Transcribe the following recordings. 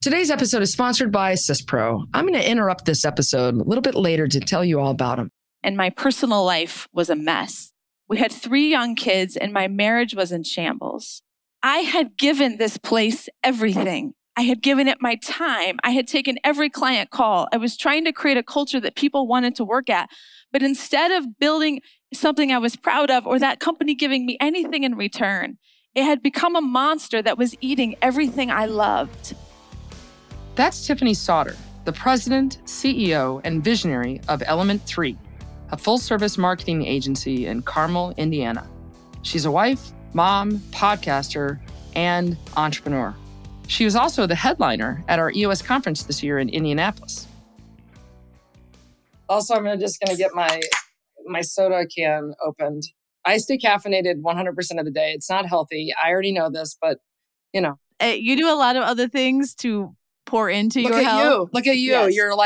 Today's episode is sponsored by CISPro. I'm going to interrupt this episode a little bit later to tell you all about them. And my personal life was a mess. We had 3 young kids and my marriage was in shambles. I had given this place everything. I had given it my time. I had taken every client call. I was trying to create a culture that people wanted to work at. But instead of building something I was proud of or that company giving me anything in return, it had become a monster that was eating everything I loved. That's Tiffany Sauter, the president, CEO, and visionary of Element 3, a full-service marketing agency in Carmel, Indiana. She's a wife, mom, podcaster, and entrepreneur. She was also the headliner at our EOS conference this year in Indianapolis. Also, I'm just going to get my soda can opened. I stay caffeinated 100% of the day. It's not healthy. I already know this, but, you know. You do a lot of other things to pour into your health. Look at you. Yes. You're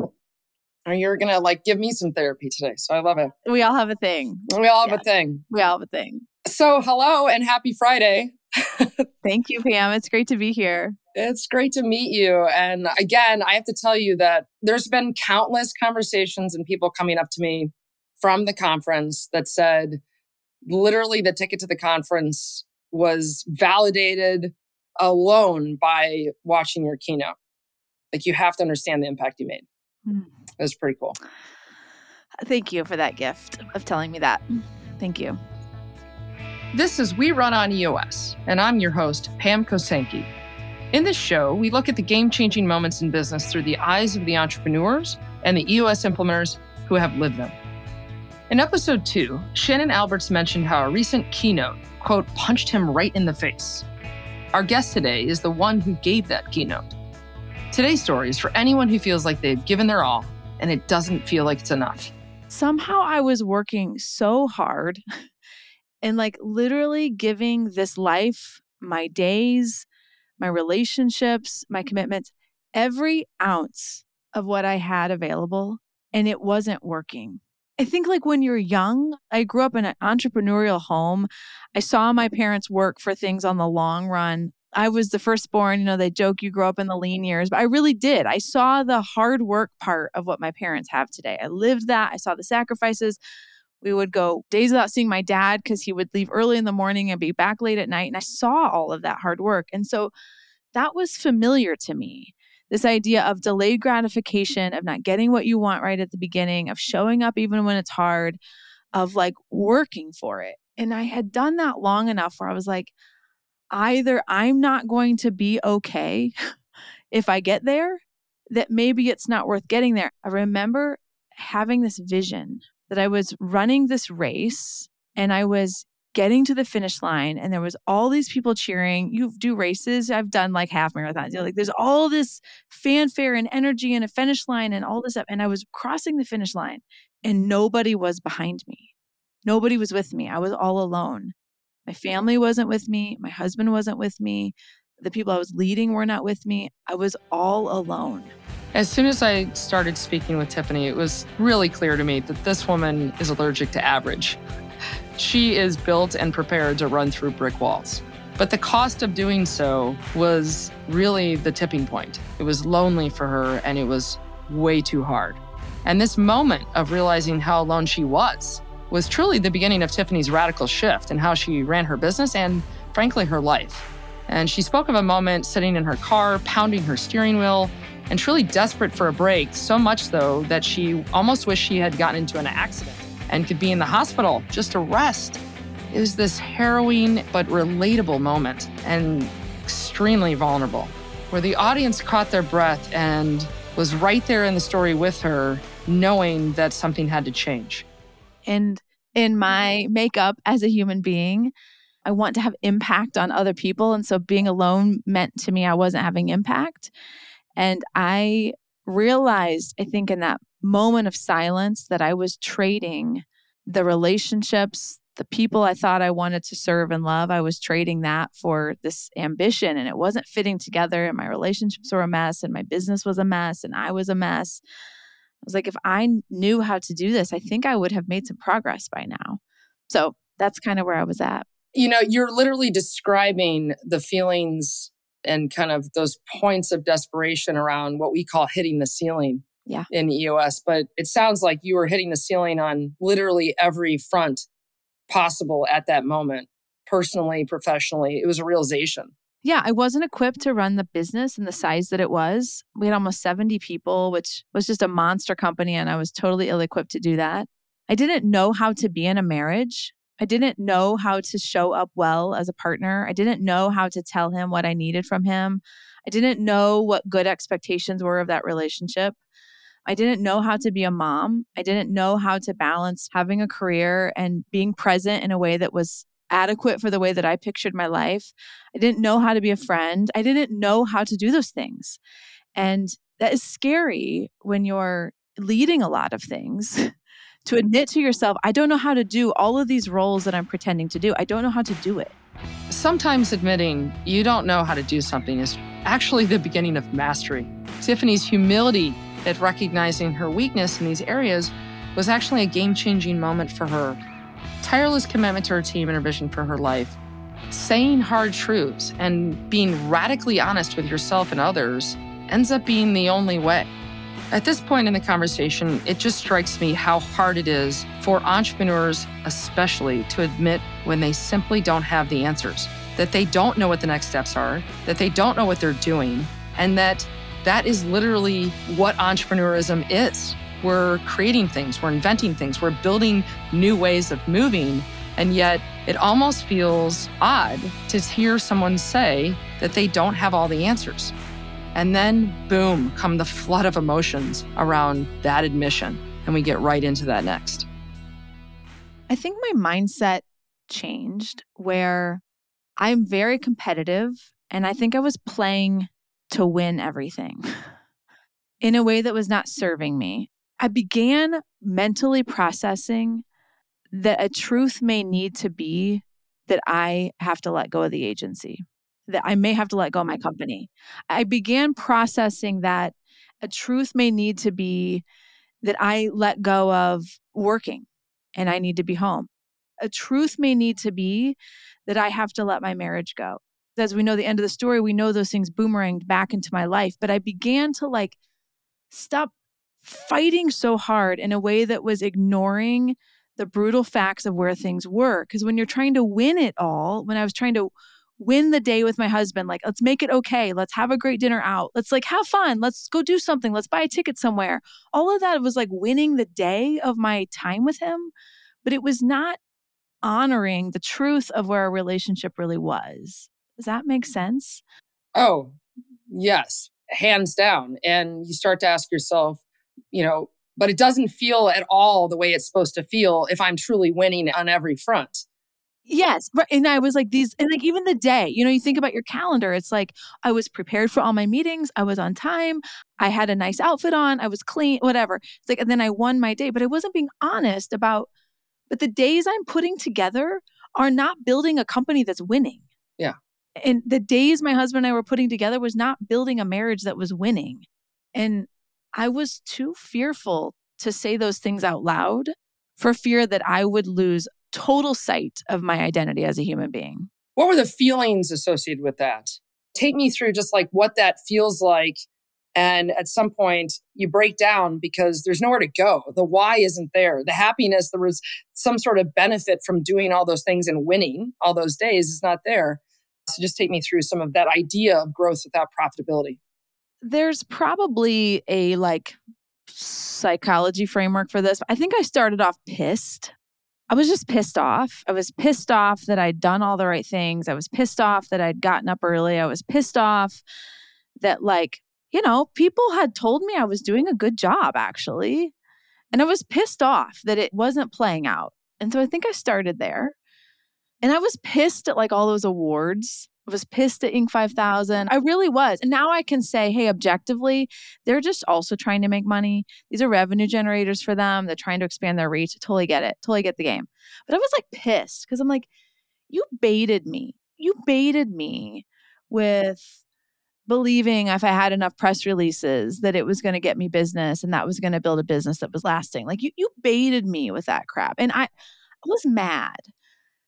going to give me some therapy today. So I love it. We all have a thing. We all have a thing. We all have a thing. So hello and happy Friday. Thank you, Pam. It's great to be here. It's great to meet you. And again, I have to tell you that there's been countless conversations and people coming up to me from the conference that said literally the ticket to the conference was validated alone by watching your keynote. You have to understand the impact you made. It was pretty cool. Thank you for that gift of telling me that. Thank you. This is We Run on EOS, and I'm your host, Pam Kosenki. In this show, we look at the game-changing moments in business through the eyes of the entrepreneurs and the EOS implementers who have lived them. In episode 2, Shannon Alberts mentioned how a recent keynote, quote, punched him right in the face. Our guest today is the one who gave that keynote. Today's story is for anyone who feels like they've given their all and it doesn't feel like it's enough. Somehow I was working so hard and literally giving this life, my days, my relationships, my commitments, every ounce of what I had available, and it wasn't working. I think when you're young, I grew up in an entrepreneurial home. I saw my parents work for things on the long run. I was the firstborn, they joke you grow up in the lean years, but I really did. I saw the hard work part of what my parents have today. I lived that. I saw the sacrifices. We would go days without seeing my dad because he would leave early in the morning and be back late at night. And I saw all of that hard work. And so that was familiar to me. This idea of delayed gratification, of not getting what you want right at the beginning, of showing up even when it's hard, of working for it. And I had done that long enough where I was either I'm not going to be okay if I get there, that maybe it's not worth getting there. I remember having this vision that I was running this race and I was getting to the finish line and there was all these people cheering. You do races. I've done half marathons. There's all this fanfare and energy and a finish line and all this stuff. And I was crossing the finish line and nobody was behind me. Nobody was with me. I was all alone. My family wasn't with me. My husband wasn't with me. The people I was leading were not with me. I was all alone. As soon as I started speaking with Tiffany, it was really clear to me that this woman is allergic to average. She is built and prepared to run through brick walls. But the cost of doing so was really the tipping point. It was lonely for her and it was way too hard. And this moment of realizing how alone she was truly the beginning of Tiffany's radical shift in how she ran her business and, frankly, her life. And she spoke of a moment sitting in her car, pounding her steering wheel, and truly desperate for a break, so much so that she almost wished she had gotten into an accident and could be in the hospital just to rest. It was this harrowing but relatable moment and extremely vulnerable, where the audience caught their breath and was right there in the story with her, knowing that something had to change. And in my makeup as a human being, I want to have impact on other people. And so being alone meant to me I wasn't having impact. And I realized, I think in that moment of silence, that I was trading the relationships, the people I thought I wanted to serve and love. I was trading that for this ambition, and it wasn't fitting together. And my relationships were a mess, and my business was a mess, and I was a mess. I was if I knew how to do this, I think I would have made some progress by now. So that's kind of where I was at. You're literally describing the feelings and kind of those points of desperation around what we call hitting the ceiling in EOS. But it sounds like you were hitting the ceiling on literally every front possible at that moment, personally, professionally. It was a realization. Yeah, I wasn't equipped to run the business in the size that it was. We had almost 70 people, which was just a monster company, and I was totally ill-equipped to do that. I didn't know how to be in a marriage. I didn't know how to show up well as a partner. I didn't know how to tell him what I needed from him. I didn't know what good expectations were of that relationship. I didn't know how to be a mom. I didn't know how to balance having a career and being present in a way that was adequate for the way that I pictured my life. I didn't know how to be a friend. I didn't know how to do those things. And that is scary when you're leading a lot of things to admit to yourself, I don't know how to do all of these roles that I'm pretending to do. I don't know how to do it. Sometimes admitting you don't know how to do something is actually the beginning of mastery. Tiffany's humility at recognizing her weakness in these areas was actually a game-changing moment for her. Tireless commitment to her team and her vision for her life. Saying hard truths and being radically honest with yourself and others ends up being the only way. At this point in the conversation, it just strikes me how hard it is for entrepreneurs, especially, to admit when they simply don't have the answers, that they don't know what the next steps are, that they don't know what they're doing, and that is literally what entrepreneurism is. We're creating things, we're inventing things, we're building new ways of moving, and yet it almost feels odd to hear someone say that they don't have all the answers. And then, boom, come the flood of emotions around that admission, and we get right into that next. I think my mindset changed where I'm very competitive, and I think I was playing to win everything in a way that was not serving me. I began mentally processing that a truth may need to be that I have to let go of the agency, that I may have to let go of my company. I began processing that a truth may need to be that I let go of working and I need to be home. A truth may need to be that I have to let my marriage go. As we know the end of the story, we know those things boomeranged back into my life, but I began to stop fighting so hard in a way that was ignoring the brutal facts of where things were. Because when you're trying to win it all, when I was trying to win the day with my husband, let's make it okay. Let's have a great dinner out. Let's have fun. Let's go do something. Let's buy a ticket somewhere. All of that was winning the day of my time with him. But it was not honoring the truth of where our relationship really was. Does that make sense? Oh, yes, hands down. And you start to ask yourself, but it doesn't feel at all the way it's supposed to feel if I'm truly winning on every front. Yes. Right. And I was even the day, you think about your calendar. It's I was prepared for all my meetings. I was on time. I had a nice outfit on. I was clean, whatever. It's and then I won my day, but I wasn't being honest about, but the days I'm putting together are not building a company that's winning. Yeah. And the days my husband and I were putting together was not building a marriage that was winning. And I was too fearful to say those things out loud for fear that I would lose total sight of my identity as a human being. What were the feelings associated with that? Take me through just what that feels like. And at some point you break down because there's nowhere to go. The why isn't there. The happiness, there was some sort of benefit from doing all those things and winning all those days is not there. So just take me through some of that idea of growth without profitability. There's probably a psychology framework for this. I think I started off pissed. I was just pissed off. I was pissed off that I'd done all the right things. I was pissed off that I'd gotten up early. I was pissed off that people had told me I was doing a good job actually. And I was pissed off that it wasn't playing out. And so I think I started there. And I was pissed at all those awards. I was pissed at Inc. 5000. I really was. And now I can say, hey, objectively, they're just also trying to make money. These are revenue generators for them. They're trying to expand their reach. I totally get it. Totally get the game. But I was pissed because I'm you baited me. You baited me with believing if I had enough press releases that it was going to get me business and that was going to build a business that was lasting. You baited me with that crap. And I was mad.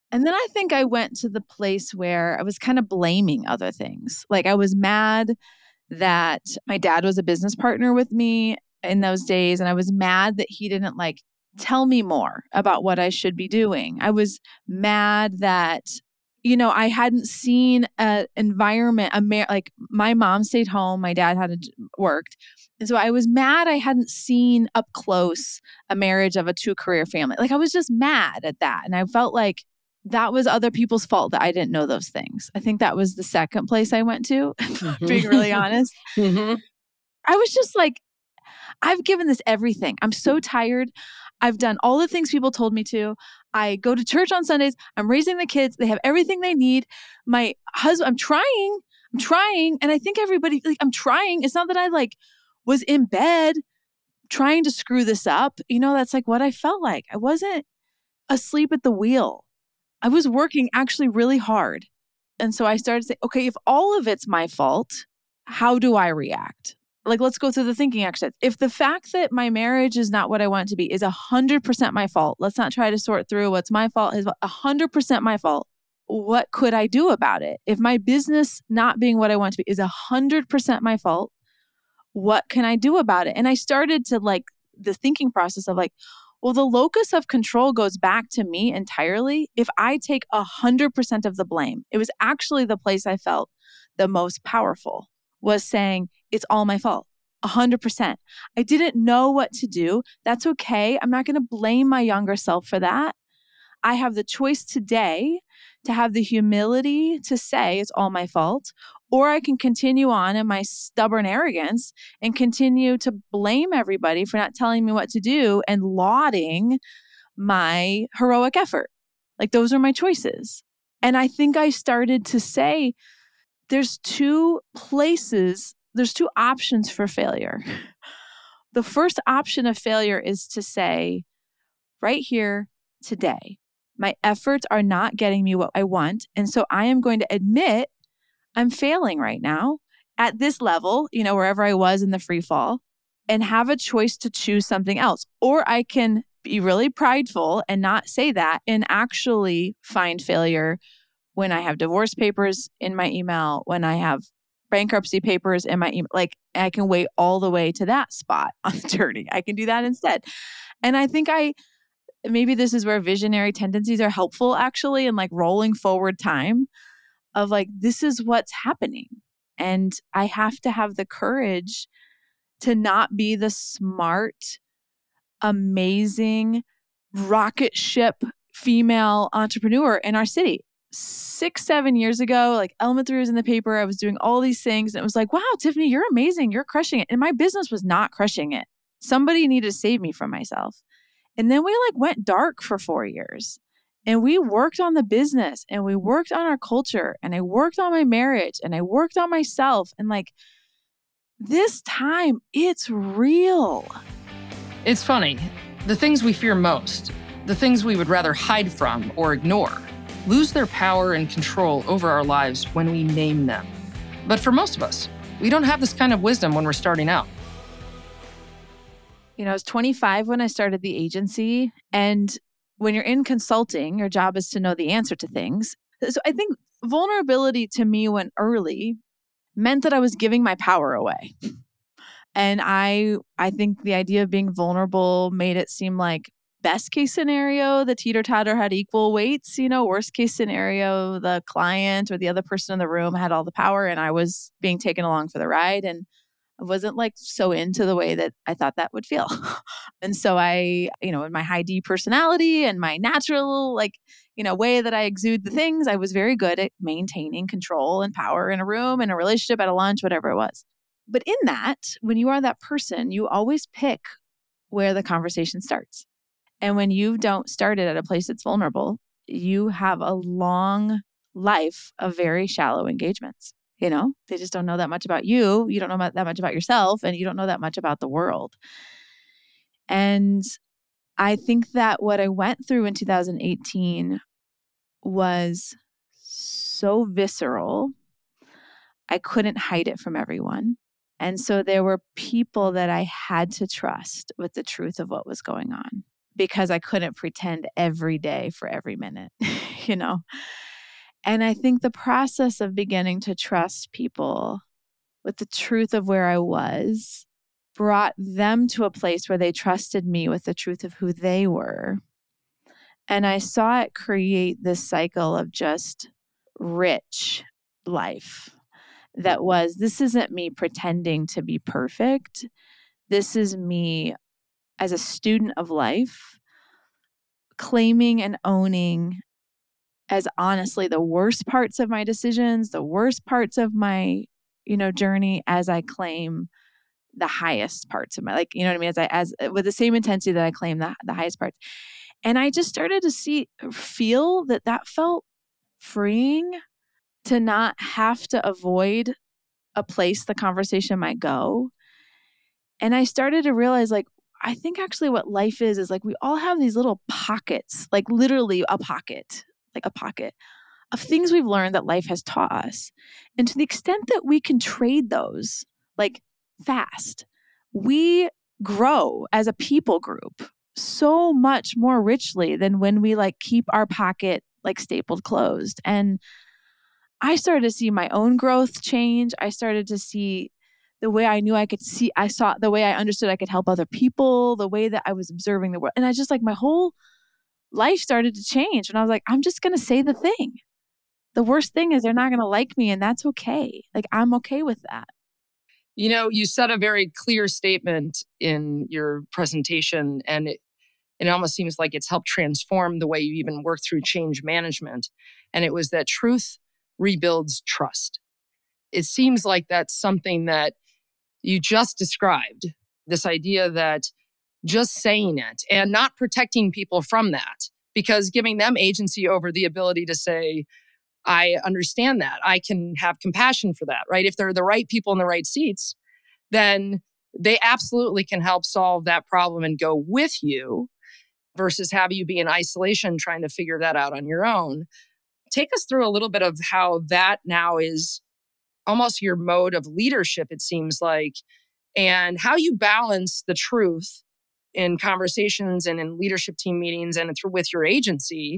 And then I think I went to the place where I was kind of blaming other things. Like I was mad that my dad was a business partner with me in those days. And I was mad that he didn't like tell me more about what I should be doing. I was mad that, I hadn't seen an environment, like my mom stayed home, my dad worked. And so I was mad I hadn't seen up close a marriage of a 2-career family. Like I was just mad at that. And I felt like that was other people's fault that I didn't know those things. I think that was the second place I went to, being really honest. Mm-hmm. I was just like, I've given this everything. I'm so tired. I've done all the things people told me to. I go to church on Sundays. I'm raising the kids. They have everything they need. My husband, I'm trying. And I think everybody, like, I'm trying. It's not that I like was in bed trying to screw this up. That's like what I felt like. I wasn't asleep at the wheel. I was working actually really hard. And so I started to say, okay, if all of it's my fault, how do I react? Like, let's go through the thinking exercise. If the fact that my marriage is not what I want it to be is 100% my fault, let's not try to sort through what's my fault is 100% my fault. What could I do about it? If my business not being what I want it to be is 100% my fault, what can I do about it? And I started to like the thinking process of like, well, the locus of control goes back to me entirely. If I take 100% of the blame, it was actually the place I felt the most powerful, was saying, it's all my fault, 100%. I didn't know what to do. That's okay. I'm not going to blame my younger self for that. I have the choice today to have the humility to say it's all my fault, or I can continue on in my stubborn arrogance and continue to blame everybody for not telling me what to do and lauding my heroic effort. Like those are my choices. And I think I started to say, there's 2 options for failure. The first option of failure is to say, right here, today, my efforts are not getting me what I want. And so I am going to admit I'm failing right now at this level, wherever I was in the free fall, and have a choice to choose something else. Or I can be really prideful and not say that and actually find failure when I have divorce papers in my email, when I have bankruptcy papers in my email. Like I can wait all the way to that spot on the journey. I can do that instead. And I think maybe this is where visionary tendencies are helpful actually, and like rolling forward time of like, this is what's happening. And I have to have the courage to not be the smart, amazing rocket ship female entrepreneur in our city. 6-7 years ago, like Element 3 was in the paper. I was doing all these things and it was like, wow, Tiffany, you're amazing. You're crushing it. And my business was not crushing it. Somebody needed to save me from myself. And then we like went dark for 4 years and we worked on the business and we worked on our culture and I worked on my marriage and I worked on myself. And like this time it's real. It's funny. The things we fear most, the things we would rather hide from or ignore, lose their power and control over our lives when we name them. But for most of us, we don't have this kind of wisdom when we're starting out. I was 25 when I started the agency. And when you're in consulting, your job is to know the answer to things. So I think vulnerability to me when early meant that I was giving my power away. And I think the idea of being vulnerable made it seem like best case scenario, the teeter-totter had equal weights, worst case scenario, the client or the other person in the room had all the power and I was being taken along for the ride. And I wasn't like so into the way that I thought that would feel. And so I, in my high D personality and my natural, way that I exude the things, I was very good at maintaining control and power in a room, in a relationship, at a lunch, whatever it was. But in that, when you are that person, you always pick where the conversation starts. And when you don't start it at a place that's vulnerable, you have a long life of very shallow engagements. They just don't know that much about you. You don't know that much about yourself, and you don't know that much about the world. And I think that what I went through in 2018 was so visceral. I couldn't hide it from everyone. And so there were people that I had to trust with the truth of what was going on. because I couldn't pretend every day for every minute, you know? And I think the process of beginning to trust people with the truth of where I was brought them to a place where they trusted me with the truth of who they were. And I saw it create this cycle of just rich life that was, this isn't me pretending to be perfect. This is me as a student of life, claiming and owning as honestly the worst parts of my decisions, the worst parts of my, journey, as I claim the highest parts of my, like, you know what I mean? As with the same intensity that I claim the highest parts. And I just started to feel that felt freeing, to not have to avoid a place the conversation might go. And I started to realize, like, I think actually what life is like we all have these little pockets, like literally a pocket of things we've learned that life has taught us. And to the extent that we can trade those, like, fast, we grow as a people group so much more richly than when we like keep our pocket like stapled closed. And I started to see my own growth change. I started to see the way I knew I could see, I saw the way I understood I could help other people, the way that I was observing the world. And I just like my whole life started to change. And I was like, I'm just going to say the thing. The worst thing is they're not going to like me, and that's okay. Like, I'm okay with that. You said a very clear statement in your presentation, and it almost seems like it's helped transform the way you even work through change management. And it was that truth rebuilds trust. It seems like that's something that you just described, this idea that just saying it and not protecting people from that, because giving them agency over the ability to say, I understand that. I can have compassion for that, right? If they're the right people in the right seats, then they absolutely can help solve that problem and go with you versus have you be in isolation trying to figure that out on your own. Take us through a little bit of how that now is almost your mode of leadership, it seems like, and how you balance the truth in conversations and in leadership team meetings and with your agency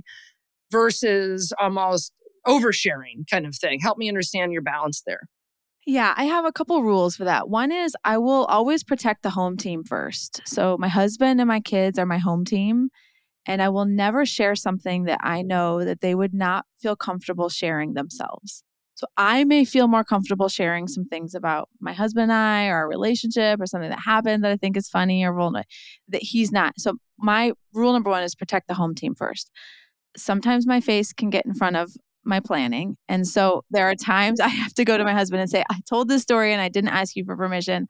versus almost oversharing kind of thing. Help me understand your balance there. Yeah, I have a couple rules for that. One is I will always protect the home team first. So my husband and my kids are my home team, and I will never share something that I know that they would not feel comfortable sharing themselves. So I may feel more comfortable sharing some things about my husband and I, or our relationship, or something that happened that I think is funny or vulnerable, that he's not. So my rule number one is protect the home team first. Sometimes my face can get in front of my planning. And so there are times I have to go to my husband and say, I told this story and I didn't ask you for permission.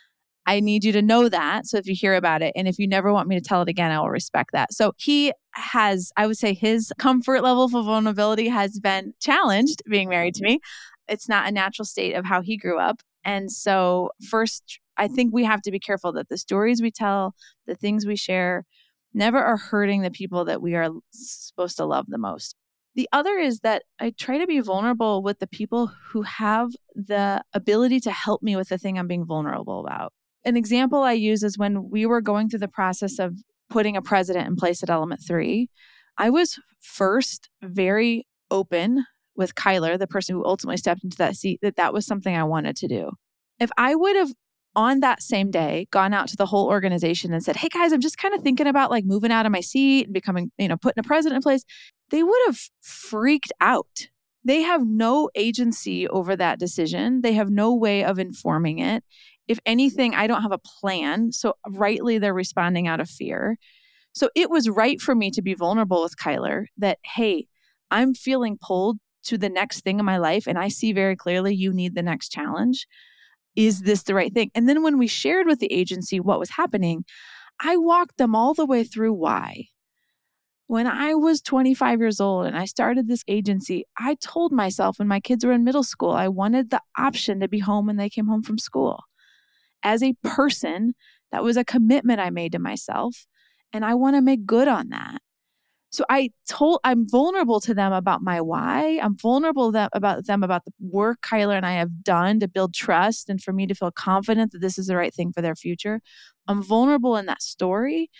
I need you to know that. So if you hear about it, and if you never want me to tell it again, I will respect that. So he has, I would say his comfort level for vulnerability has been challenged being married to me. It's not a natural state of how he grew up. And so first, I think we have to be careful that the stories we tell, the things we share, never are hurting the people that we are supposed to love the most. The other is that I try to be vulnerable with the people who have the ability to help me with the thing I'm being vulnerable about. An example I use is when we were going through the process of putting a president in place at Element 3, I was first very open with Kyler, the person who ultimately stepped into that seat, that was something I wanted to do. If I would have on that same day gone out to the whole organization and said, hey guys, I'm just kind of thinking about like moving out of my seat and becoming, putting a president in place, they would have freaked out. They have no agency over that decision. They have no way of informing it. If anything, I don't have a plan. So rightly, they're responding out of fear. So it was right for me to be vulnerable with Kyler that, hey, I'm feeling pulled to the next thing in my life. And I see very clearly you need the next challenge. Is this the right thing? And then when we shared with the agency what was happening, I walked them all the way through why. When I was 25 years old and I started this agency, I told myself when my kids were in middle school, I wanted the option to be home when they came home from school. As a person, that was a commitment I made to myself, and I want to make good on that. So I'm vulnerable to them about my why. I'm vulnerable about the work Kyler and I have done to build trust and for me to feel confident that this is the right thing for their future. I'm vulnerable in that story,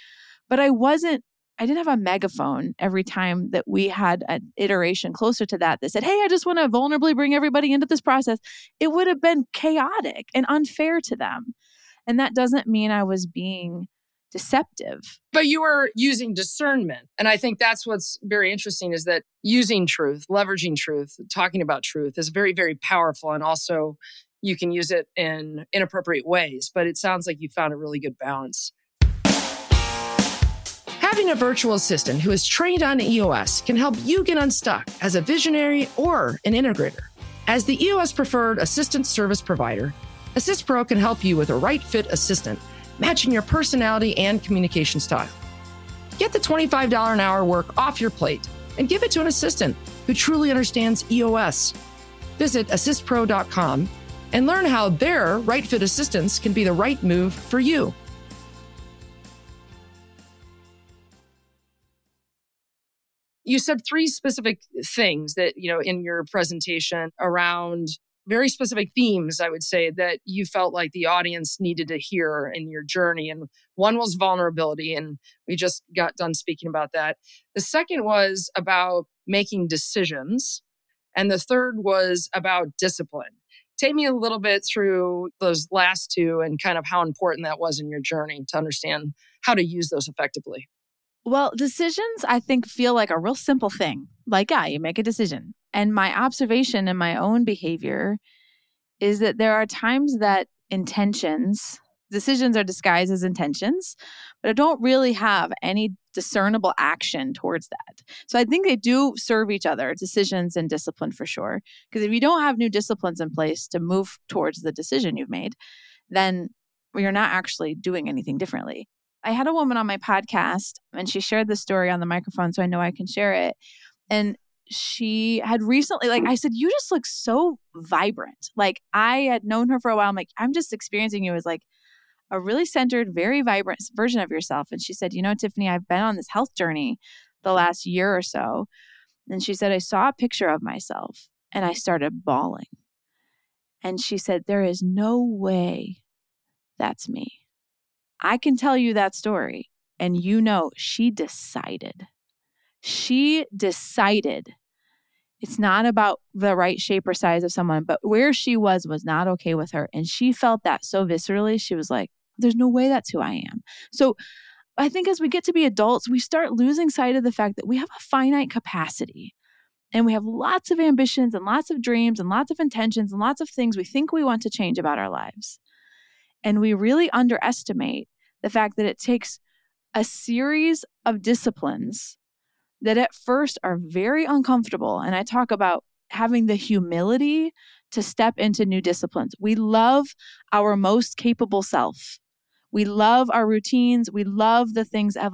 But I didn't have a megaphone every time that we had an iteration closer to that said, hey, I just want to vulnerably bring everybody into this process. It would have been chaotic and unfair to them. And that doesn't mean I was being deceptive. But you were using discernment. And I think that's what's very interesting is that using truth, leveraging truth, talking about truth is very, very powerful. And also you can use it in inappropriate ways. But it sounds like you found a really good balance. Having a virtual assistant who is trained on EOS can help you get unstuck as a visionary or an integrator. As the EOS preferred assistant service provider, Assist Pro can help you with a right fit assistant, matching your personality and communication style. Get the $25 an hour work off your plate and give it to an assistant who truly understands EOS. Visit assistpro.com and learn how their right fit assistants can be the right move for you. You said 3 specific things that, in your presentation around very specific themes, I would say, that you felt like the audience needed to hear in your journey. And one was vulnerability, and we just got done speaking about that. The second was about making decisions. And the third was about discipline. Take me a little bit through those last 2 and kind of how important that was in your journey to understand how to use those effectively. Well, decisions, I think, feel like a real simple thing. Like, you make a decision. And my observation in my own behavior is that there are times that decisions are disguised as intentions, but I don't really have any discernible action towards that. So I think they do serve each other, decisions and discipline for sure. Because if you don't have new disciplines in place to move towards the decision you've made, then you're not actually doing anything differently. I had a woman on my podcast and she shared this story on the microphone, so I know I can share it. And she had recently, I said, you just look so vibrant. I had known her for a while. I'm like, I'm just experiencing you as a really centered, very vibrant version of yourself. And she said, Tiffany, I've been on this health journey the last year or so. And she said, I saw a picture of myself and I started bawling. And she said, there is no way that's me. I can tell you that story. And she decided. She decided it's not about the right shape or size of someone, but where she was not okay with her. And she felt that so viscerally. She was like, there's no way that's who I am. So I think as we get to be adults, we start losing sight of the fact that we have a finite capacity and we have lots of ambitions and lots of dreams and lots of intentions and lots of things we think we want to change about our lives. And we really underestimate the fact that it takes a series of disciplines that at first are very uncomfortable. And I talk about having the humility to step into new disciplines. We love our most capable self. We love our routines. We love the things of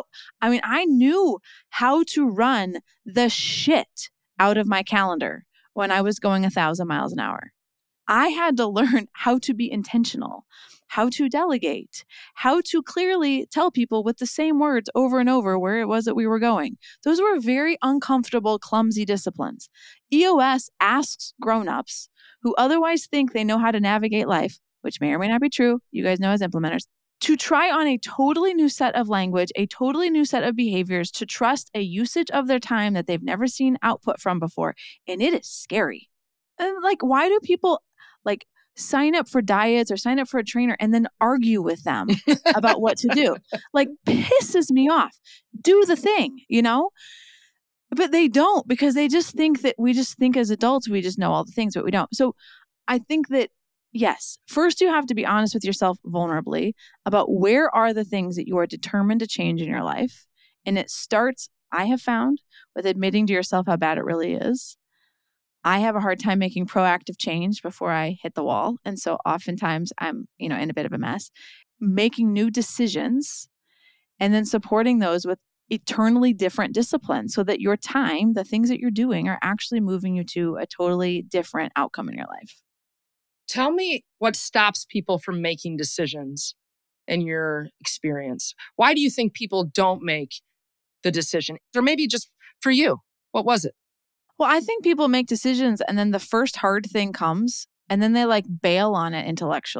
I knew how to run the shit out of my calendar when I was going 1,000 miles an hour. I had to learn how to be intentional, how to delegate, how to clearly tell people with the same words over and over where it was that we were going. Those were very uncomfortable, clumsy disciplines. EOS asks grownups who otherwise think they know how to navigate life, which may or may not be true, you guys know as implementers, to try on a totally new set of language, a totally new set of behaviors, to trust a usage of their time that they've never seen output from before. And it is scary. And why do people sign up for diets or sign up for a trainer and then argue with them about what to do? Pisses me off. Do the thing, But they don't, because they just think that we just think as adults, we just know all the things, but we don't. So I think that, yes, first you have to be honest with yourself vulnerably about where are the things that you are determined to change in your life. And it starts, I have found, with admitting to yourself how bad it really is. I have a hard time making proactive change before I hit the wall. And so oftentimes I'm, in a bit of a mess. Making new decisions and then supporting those with eternally different disciplines so that your time, the things that you're doing, are actually moving you to a totally different outcome in your life. Tell me what stops people from making decisions in your experience. Why do you think people don't make the decision? Or maybe just for you, what was it? Well, I think people make decisions and then the first hard thing comes and then they bail on it intellectually.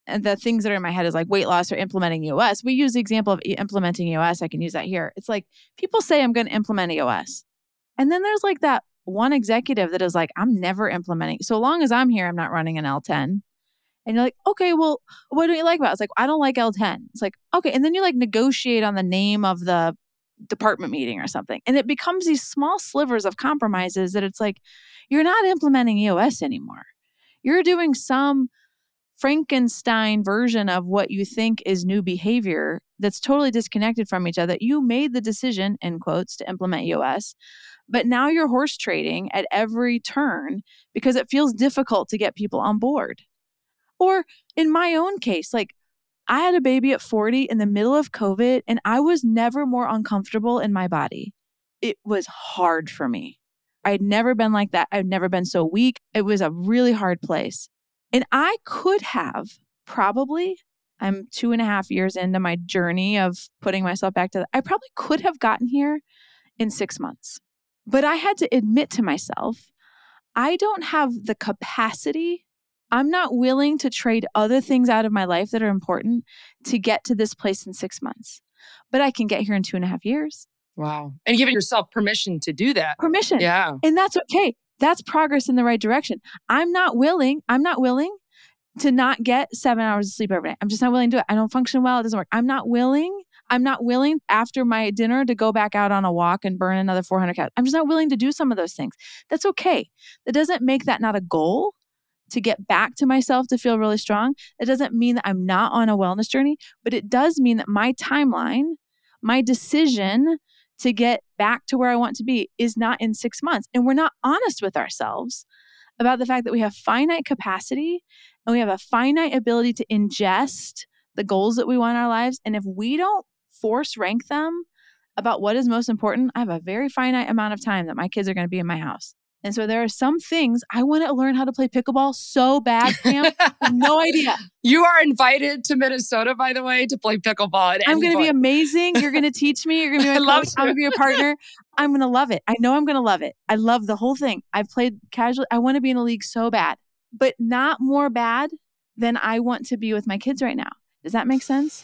and the things that are in my head is like weight loss or implementing EOS. We use the example of implementing EOS. I can use that here. It's like people say I'm going to implement EOS. And then there's like that one executive that is like, I'm never implementing. So long as I'm here, I'm not running an L10. And you're like, okay, well, what don't you like about it? It's like, I don't like L10. It's like, okay. And then you like negotiate on the name of the department meeting or something. And it becomes these small slivers of compromises that it's like, you're not implementing EOS anymore. You're doing some Frankenstein version of what you think is new behavior that's totally disconnected from each other. You made the decision, in quotes, to implement EOS, but now you're horse trading at every turn because it feels difficult to get people on board. Or in my own case, like I had a baby at 40 in the middle of COVID, and I was never more uncomfortable in my body. It was hard for me. I'd never been like that. I'd never been so weak. It was a really hard place. And I could have probably, I'm 2.5 years into my journey of putting myself back to that. I probably could have gotten here in 6 months. But I had to admit to myself, I don't have the capacity. I'm not willing to trade other things out of my life that are important to get to this place in 6 months. But I can get here in 2.5 years. Wow. And giving yourself permission to do that. Permission. Yeah. And that's okay. That's progress in the right direction. I'm not willing to not get 7 hours of sleep every night. I'm just not willing to do it. I don't function well. It doesn't work. I'm not willing after my dinner to go back out on a walk and burn another 400 calories. I'm just not willing to do some of those things. That's okay. That doesn't make that not a goal to get back to myself to feel really strong. It doesn't mean that I'm not on a wellness journey, but it does mean that my timeline, my decision to get back to where I want to be is not in 6 months. And we're not honest with ourselves about the fact that we have finite capacity and we have a finite ability to ingest the goals that we want in our lives. And if we don't force rank them about what is most important, I have a very finite amount of time that my kids are going to be in my house. And so there are some things I want to learn how to play pickleball so bad, Pam. No idea. You are invited to Minnesota, by the way, to play pickleball. I'm going to be amazing. You're going to teach me. You're going to be my coach. I'm going to be a partner. I'm going to love it. I know I'm going to love it. I love the whole thing. I've played casually. I want to be in a league so bad, but not more bad than I want to be with my kids right now. Does that make sense?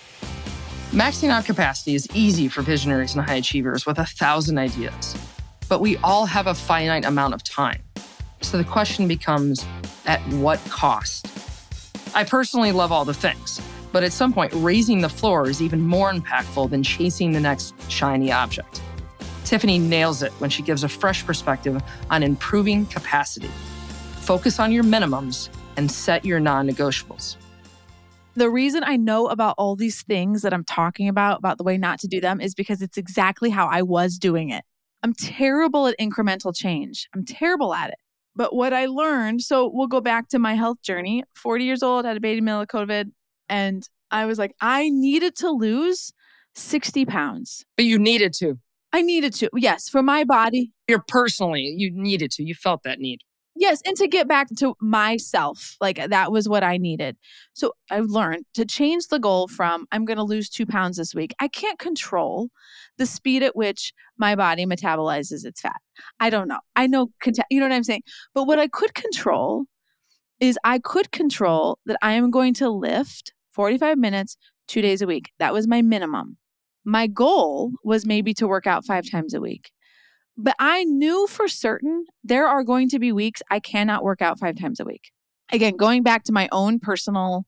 Maxing out capacity is easy for visionaries and high achievers with 1,000 ideas. But we all have a finite amount of time. So the question becomes, at what cost? I personally love all the things, but at some point, raising the floor is even more impactful than chasing the next shiny object. Tiffany nails it when she gives a fresh perspective on improving capacity. Focus on your minimums and set your non-negotiables. The reason I know about all these things that I'm talking about the way not to do them, is because it's exactly how I was doing it. I'm terrible at incremental change. I'm terrible at it. But what I learned, so we'll go back to my health journey. 40 years old, had a baby in the middle of COVID. And I was like, I needed to lose 60 pounds. But you needed to. I needed to. Yes, for my body. You needed to. You felt that need. Yes, and to get back to myself, like that was what I needed. So I've learned to change the goal from I'm going to lose 2 pounds this week. I can't control the speed at which my body metabolizes its fat. I don't know. I know, you know what I'm saying? But what I could control is I could control that I am going to lift 45 minutes, 2 days a week. That was my minimum. My goal was maybe to work out 5 times a week. But I knew for certain there are going to be weeks I cannot work out 5 times a week. Again, going back to my own personal,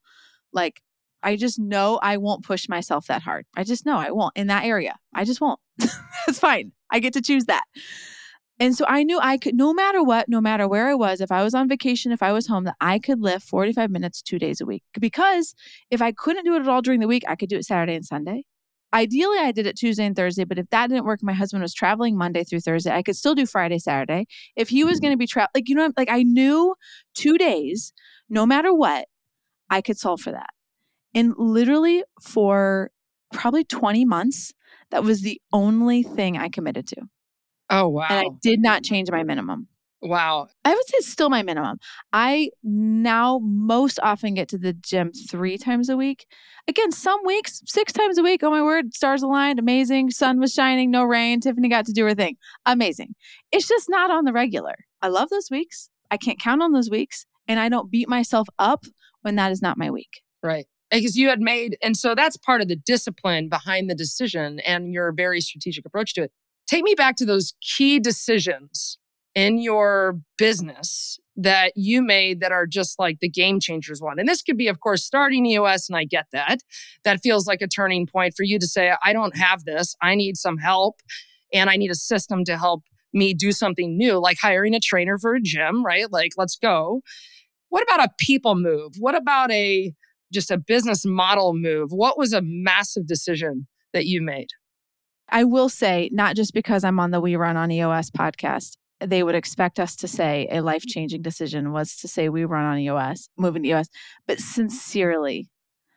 I just know I won't push myself that hard. I just know I won't in that area. I just won't. That's fine. I get to choose that. And so I knew I could, no matter what, no matter where I was, if I was on vacation, if I was home, that I could lift 45 minutes 2 days a week. Because if I couldn't do it at all during the week, I could do it Saturday and Sunday. Ideally, I did it Tuesday and Thursday, but if that didn't work, my husband was traveling Monday through Thursday. I could still do Friday, Saturday. If he was going to be traveling, I knew 2 days, no matter what, I could solve for that. And literally for probably 20 months, that was the only thing I committed to. Oh, wow. And I did not change my minimum. Wow. I would say it's still my minimum. I now most often get to the gym 3 times a week. Again, some weeks, 6 times a week. Oh my word, stars aligned, amazing. Sun was shining, no rain. Tiffany got to do her thing. Amazing. It's just not on the regular. I love those weeks. I can't count on those weeks. And I don't beat myself up when that is not my week. Right. Because you had made, and so that's part of the discipline behind the decision and your very strategic approach to it. Take me back to those key decisions in your business that you made that are just like the game changers one. And this could be, of course, starting EOS, and I get that. That feels like a turning point for you to say, I don't have this. I need some help, and I need a system to help me do something new, like hiring a trainer for a gym, right? Like, let's go. What about a people move? What about just a business model move? What was a massive decision that you made? I will say, not just because I'm on the We Run on EOS podcast, they would expect us to say a life-changing decision was to say we run on EOS, moving to EOS. But sincerely,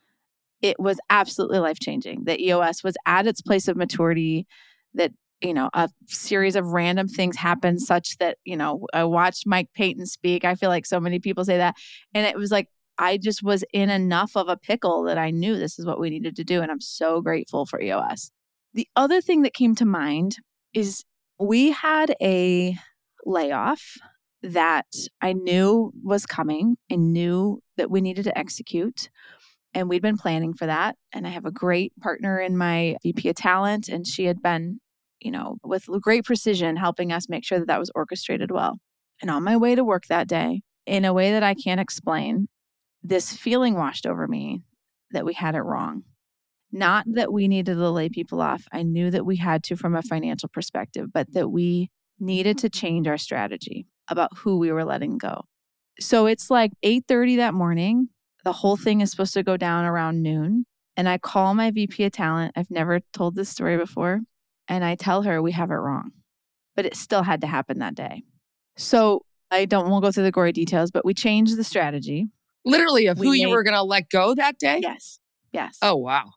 it was absolutely life-changing that EOS was at its place of maturity, that, a series of random things happened such that, I watched Mike Payton speak. I feel like so many people say that. And it was like, I just was in enough of a pickle that I knew this is what we needed to do. And I'm so grateful for EOS. The other thing that came to mind is we had a layoff that I knew was coming and knew that we needed to execute. And we'd been planning for that. And I have a great partner in my VP of talent, and she had been, with great precision helping us make sure that that was orchestrated well. And on my way to work that day, in a way that I can't explain, this feeling washed over me that we had it wrong. Not that we needed to lay people off. I knew that we had to from a financial perspective, but that we needed to change our strategy about who we were letting go. So it's like 8:30 that morning. The whole thing is supposed to go down around noon. And I call my VP of talent. I've never told this story before. And I tell her we have it wrong. But it still had to happen that day. So won't go through the gory details, but we changed the strategy. Literally of who you were going to let go that day? Yes. Yes. Oh, wow.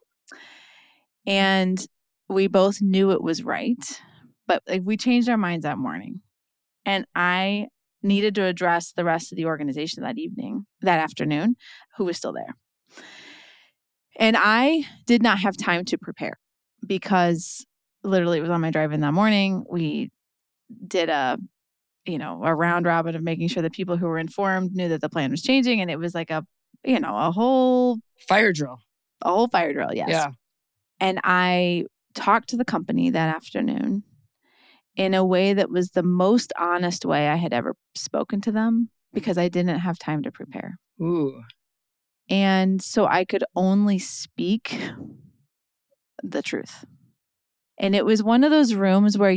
And we both knew it was right, but we changed our minds that morning. And I needed to address the rest of the organization that afternoon, who was still there. And I did not have time to prepare because literally it was on my drive in that morning. We did a round robin of making sure that people who were informed knew that the plan was changing. And it was like a whole fire drill. A whole fire drill, yes. Yeah. And I talked to the company that afternoon in a way that was the most honest way I had ever spoken to them because I didn't have time to prepare. Ooh. And so I could only speak the truth. And it was one of those rooms where,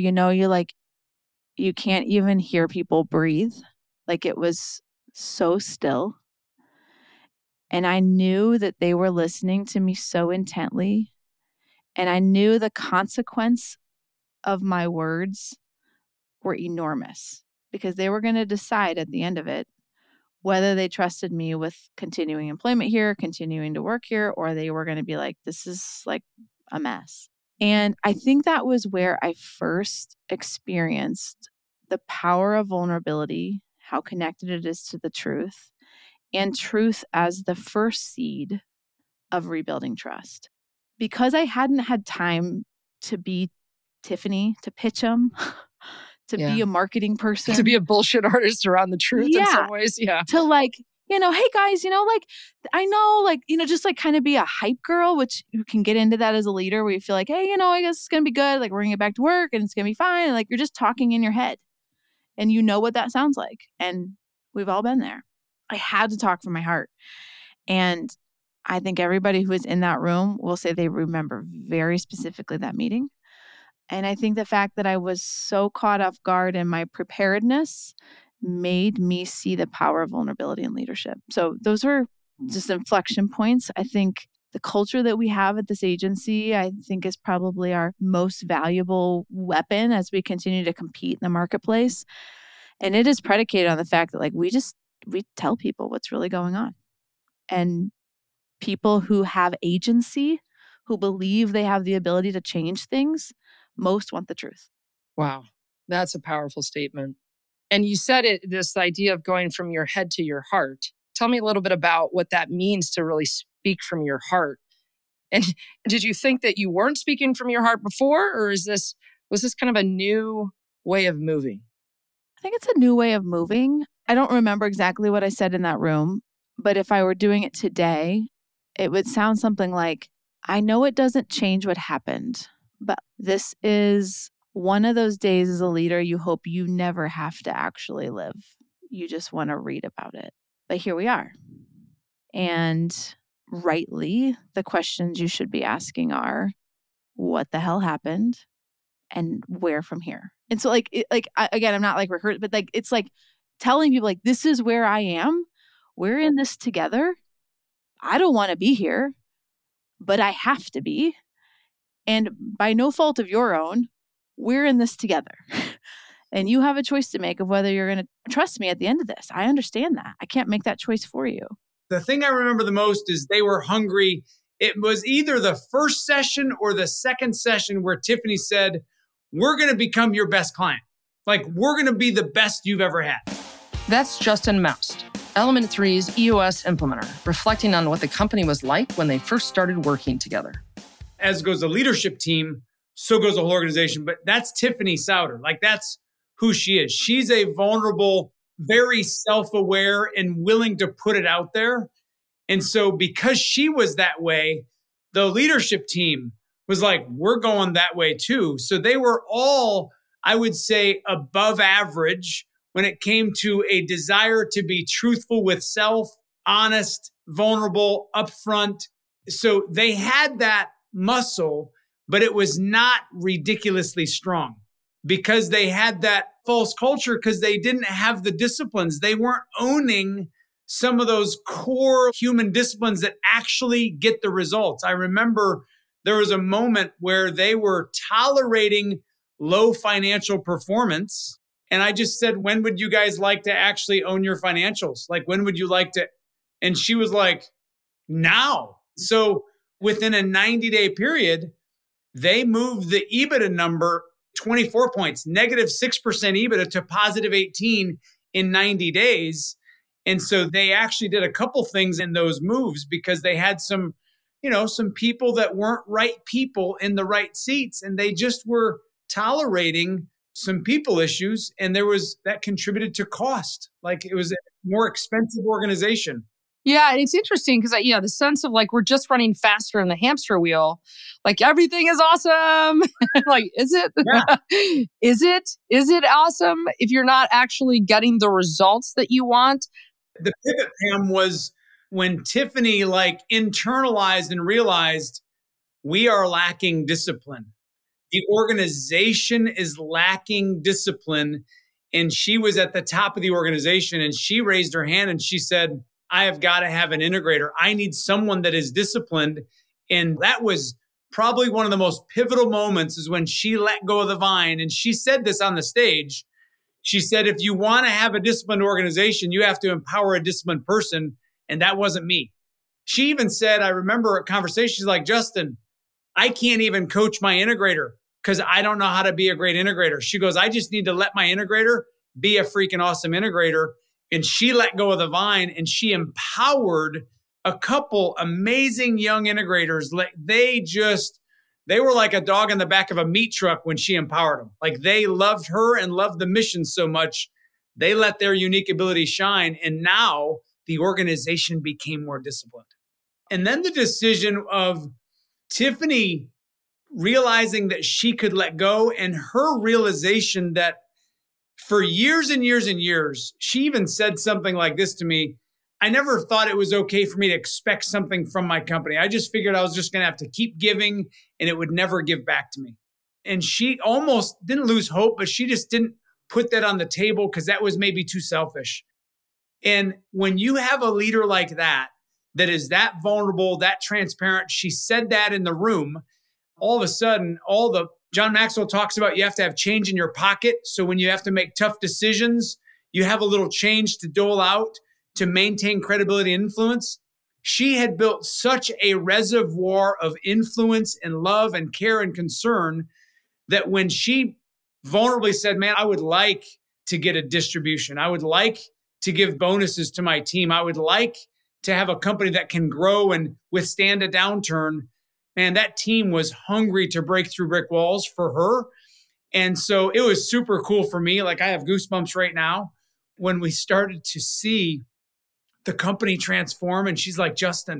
you can't even hear people breathe. Like it was so still. And I knew that they were listening to me so intently. And I knew the consequence of my words were enormous because they were going to decide at the end of it whether they trusted me with continuing employment here, continuing to work here, or they were going to be like, this is like a mess. And I think that was where I first experienced the power of vulnerability, how connected it is to the truth, and truth as the first seed of rebuilding trust. Because I hadn't had time to be Tiffany, to pitch them, to be a marketing person. To be a bullshit artist around the truth in some ways. Yeah. To hey guys, I know, just kind of be a hype girl, which you can get into that as a leader where you feel like, hey, I guess it's going to be good. Like we're going to get back to work and it's going to be fine. And you're just talking in your head and you know what that sounds like. And we've all been there. I had to talk from my heart. And I think everybody who was in that room will say they remember very specifically that meeting. And I think the fact that I was so caught off guard in my preparedness made me see the power of vulnerability in leadership. So those were just inflection points. I think the culture that we have at this agency, I think is probably our most valuable weapon as we continue to compete in the marketplace. And it is predicated on the fact that we tell people what's really going on. And people who have agency, who believe they have the ability to change things, most want the truth. Wow. That's a powerful statement. And you said this idea of going from your head to your heart. Tell me a little bit about what that means to really speak from your heart. And did you think that you weren't speaking from your heart before, or was this kind of a new way of moving? I think it's a new way of moving. I don't remember exactly what I said in that room, but if I were doing it today, it would sound something like, I know it doesn't change what happened, but this is one of those days as a leader you hope you never have to actually live. You just want to read about it. But here we are. And rightly, the questions you should be asking are, what the hell happened and where from here? And so again, I'm not like rehearsed, but like, it's like telling people like, this is where I am. We're in this together. I don't want to be here, but I have to be. And by no fault of your own, we're in this together. And you have a choice to make of whether you're going to trust me at the end of this. I understand that. I can't make that choice for you. The thing I remember the most is they were hungry. It was either the first session or the second session where Tiffany said, we're going to become your best client. Like, we're going to be the best you've ever had. That's Justin Moust, Element 3's EOS implementer, reflecting on what the company was like when they first started working together. As goes the leadership team, so goes the whole organization. But that's Tiffany Souter. Like, that's who she is. She's a vulnerable, very self-aware and willing to put it out there. And so because she was that way, the leadership team was like, we're going that way too. So they were all, I would say, above average when it came to a desire to be truthful with self, honest, vulnerable, upfront. So they had that muscle, but it was not ridiculously strong because they had that false culture because they didn't have the disciplines. They weren't owning some of those core human disciplines that actually get the results. I remember there was a moment where they were tolerating low financial performance. And I just said, when would you guys like to actually own your financials? Like, when would you like to? And she was like, now. So within a 90-day period, they moved the EBITDA number 24 points, negative 6% EBITDA to positive 18 in 90 days. And so they actually did a couple things in those moves because they had some people that weren't right people in the right seats, and they just were tolerating some people issues. And that contributed to cost. Like, it was a more expensive organization. Yeah, and it's interesting because the sense of like we're just running faster in the hamster wheel, like everything is awesome. Like, is it? Yeah. Is it awesome if you're not actually getting the results that you want? The pivot, Pam, was when Tiffany internalized and realized we are lacking discipline. The organization is lacking discipline. And she was at the top of the organization and she raised her hand and she said, I have got to have an integrator. I need someone that is disciplined. And that was probably one of the most pivotal moments is when she let go of the vine. And she said this on the stage. She said, if you want to have a disciplined organization, you have to empower a disciplined person. And that wasn't me. She even said, I remember a conversation, she's like, Justin, I can't even coach my integrator because I don't know how to be a great integrator. She goes, I just need to let my integrator be a freaking awesome integrator. And she let go of the vine and she empowered a couple amazing young integrators. They were like a dog in the back of a meat truck when she empowered them. Like, they loved her and loved the mission so much. They let their unique ability shine. And now the organization became more disciplined. And then the decision of Tiffany realizing that she could let go, and her realization that for years and years and years, she even said something like this to me. I never thought it was okay for me to expect something from my company. I just figured I was just going to have to keep giving and it would never give back to me. And she almost didn't lose hope, but she just didn't put that on the table because that was maybe too selfish. And when you have a leader like that is that vulnerable, that transparent, she said that in the room, all of a sudden, John Maxwell talks about you have to have change in your pocket. So when you have to make tough decisions, you have a little change to dole out to maintain credibility and influence. She had built such a reservoir of influence and love and care and concern that when she vulnerably said, man, I would like to get a distribution. I would like to give bonuses to my team. I would like to have a company that can grow and withstand a downturn. Man, that team was hungry to break through brick walls for her. And so it was super cool for me. Like, I have goosebumps right now when we started to see the company transform. And she's like, Justin,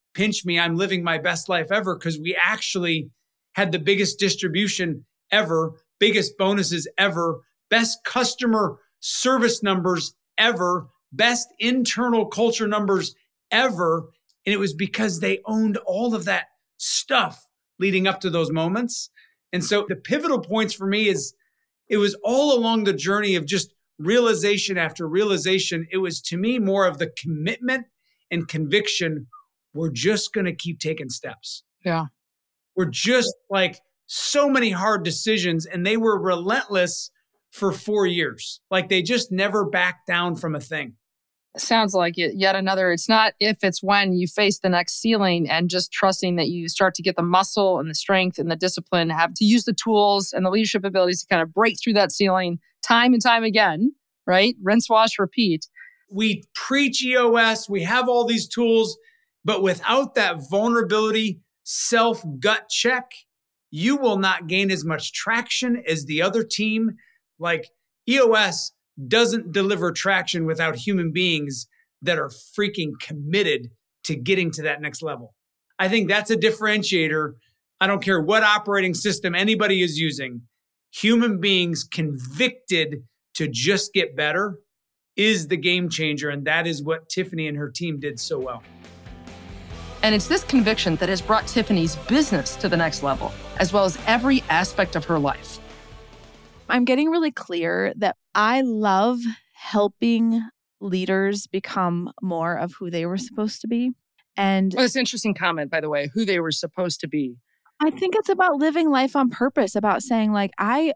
pinch me, I'm living my best life ever, because we actually had the biggest distribution ever, biggest bonuses ever, best customer service numbers ever, best internal culture numbers ever. And it was because they owned all of that stuff leading up to those moments. And so the pivotal points for me is it was all along the journey of just realization after realization. It was, to me, more of the commitment and conviction. We're just going to keep taking steps. Yeah. We're just like so many hard decisions, and they were relentless for 4 years. Like they just never backed down from a thing. Sounds like it. Yet another, it's not if, it's when you face the next ceiling, and just trusting that you start to get the muscle and the strength and the discipline, have to use the tools and the leadership abilities to kind of break through that ceiling time and time again, right? Rinse, wash, repeat. We preach EOS, we have all these tools, but without that vulnerability, self-gut check, you will not gain as much traction as the other team. Like EOS doesn't deliver traction without human beings that are freaking committed to getting to that next level. I think that's a differentiator. I don't care what operating system anybody is using. Human beings convicted to just get better is the game changer. And that is what Tiffany and her team did so well. And it's this conviction that has brought Tiffany's business to the next level, as well as every aspect of her life. I'm getting really clear that I love helping leaders become more of who they were supposed to be. And well, that's an interesting comment, by the way, who they were supposed to be. I think it's about living life on purpose, about saying like, it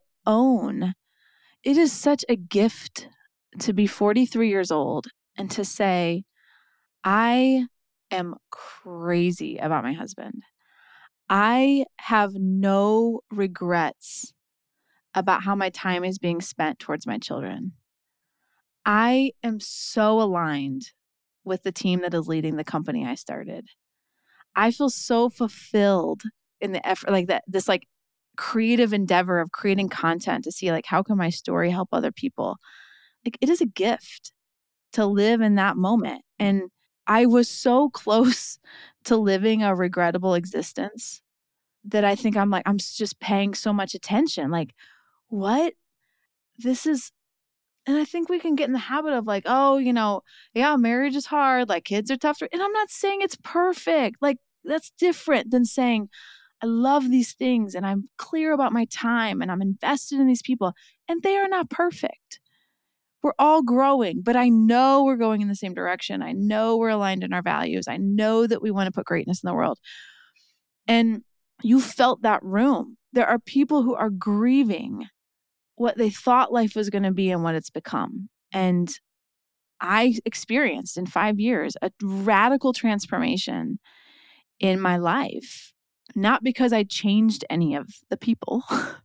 is such a gift to be 43 years old and to say, I am crazy about my husband. I have no regrets about how my time is being spent towards my children. I am so aligned with the team that is leading the company I started. I feel so fulfilled in the effort, like that, this like creative endeavor of creating content to see like, how can my story help other people? Like it is a gift to live in that moment. And I was so close to living a regrettable existence that I think I'm just paying so much attention. Like, what? This is, and I think we can get in the habit of like, oh, yeah, marriage is hard. Like kids are tough. And I'm not saying it's perfect. Like that's different than saying, I love these things and I'm clear about my time and I'm invested in these people, and they are not perfect. We're all growing, but I know we're going in the same direction. I know we're aligned in our values. I know that we want to put greatness in the world. And you felt that room. There are people who are grieving what they thought life was going to be and what it's become. And I experienced in 5 years a radical transformation in my life, not because I changed any of the people,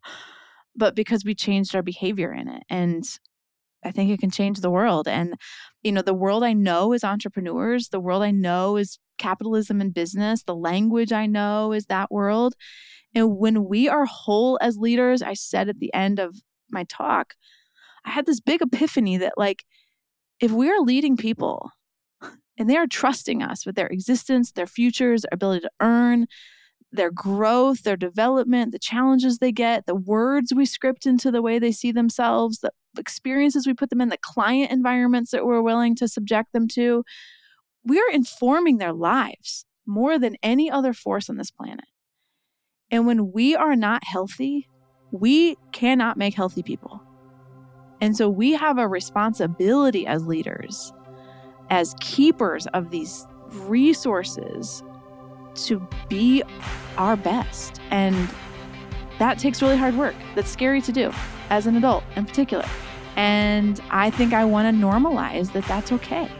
but because we changed our behavior in it. And I think it can change the world. And, the world I know is entrepreneurs. The world I know is capitalism and business. The language I know is that world. And when we are whole as leaders, I said at the end of my talk, I had this big epiphany that like, if we are leading people and they are trusting us with their existence, their futures, their ability to earn, their growth, their development, the challenges they get, the words we script into the way they see themselves, the experiences we put them in, the client environments that we're willing to subject them to, we are informing their lives more than any other force on this planet. And when we are not healthy, we cannot make healthy people. And so we have a responsibility as leaders, as keepers of these resources, to be our best. And that takes really hard work. That's scary to do as an adult in particular. And I think I want to normalize that that's okay.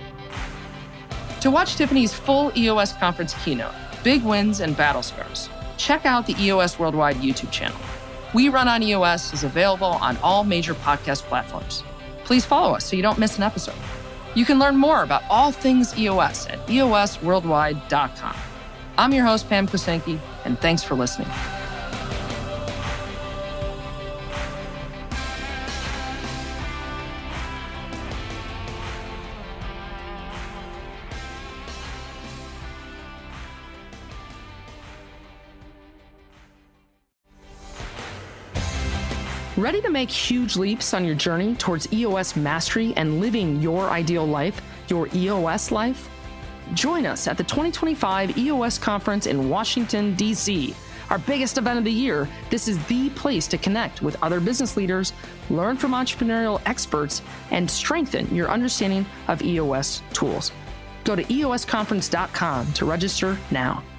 To watch Tiffany's full EOS conference keynote, Big Wins and Battle Scars, check out the EOS Worldwide YouTube channel. We Run on EOS is available on all major podcast platforms. Please follow us so you don't miss an episode. You can learn more about all things EOS at eosworldwide.com. I'm your host, Pam Kosenki, and thanks for listening. Ready to make huge leaps on your journey towards EOS mastery and living your ideal life, your EOS life? Join us at the 2025 EOS Conference in Washington, D.C., our biggest event of the year. This is the place to connect with other business leaders, learn from entrepreneurial experts, and strengthen your understanding of EOS tools. Go to eosconference.com to register now.